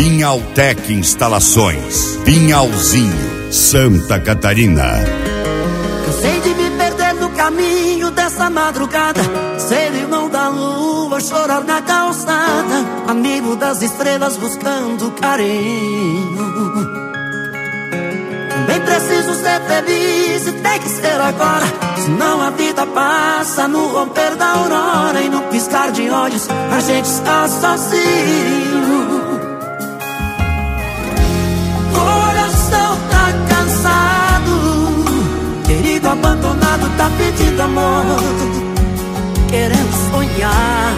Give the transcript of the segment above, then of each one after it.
Pinhaltec Instalações, Pinhalzinho, Santa Catarina. Cansei de me perder no caminho dessa madrugada, ser irmão da lua, chorar na calçada, amigo das estrelas buscando carinho. Também preciso ser feliz e tem que ser agora, senão a vida passa no romper da aurora, e no piscar de olhos a gente está sozinho. Coração tá cansado, querido abandonado tá pedindo amor, querendo sonhar.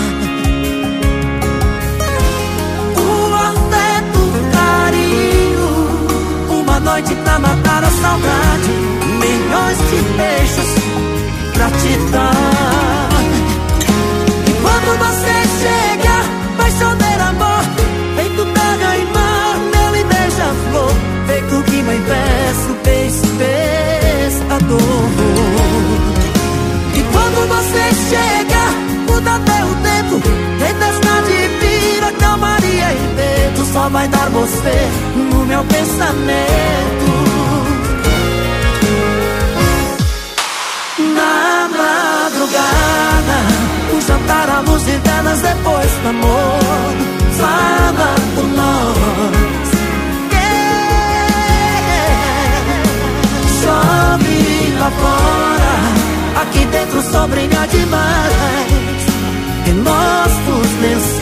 O afeto, o carinho, uma noite pra matar a saudade, milhões de beijos pra te dar. E quando você chega, paixoneiro amor, feito terra e mar, mel e beija-flor, feito rima em verso, beijo pescador. E quando você chega, muda até o tempo, tempestade vira calmaria e vento, só vai dar você no meu pensamento. Na madrugada, um jantar à luz de velas depois do amor, fala por nós. Chove lá fora, aqui dentro só brilha demais em nossos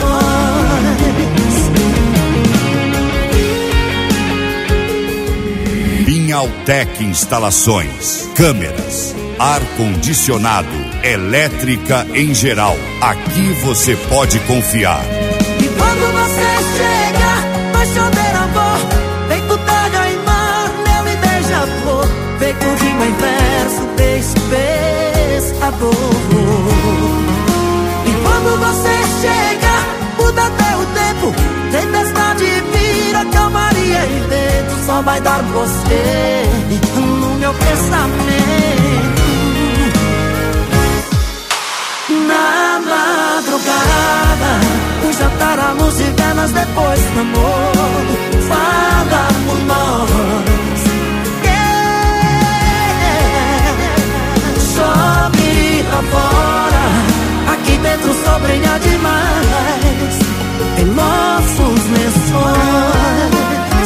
lençóis. Pinhaltec Instalações, câmeras, ar-condicionado, elétrica em geral. Aqui você pode confiar. E quando você chega, vai chover amor, feito terra e mar, mel e beija-flor, feito rima em verso, beijo pescador. E quando você chega, muda até o tempo, tempestade vira calmaria e vento, só vai dar você no meu pensamento. Na madrugada, um jantar à luz de velas depois do amor, fala por nós. Chove lá fora, aqui dentro só brilha demais em nossos lençóis.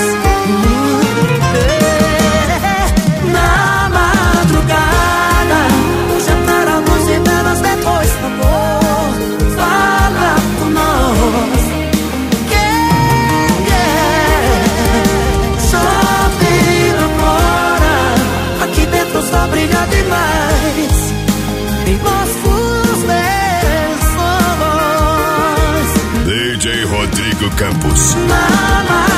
Na madrugada, um jantar à luz de velas depois do amor, fala por nós. Chove lá fora, aqui dentro só brilha demais em nossos lençóis. DJ Rodrigo Campos. Na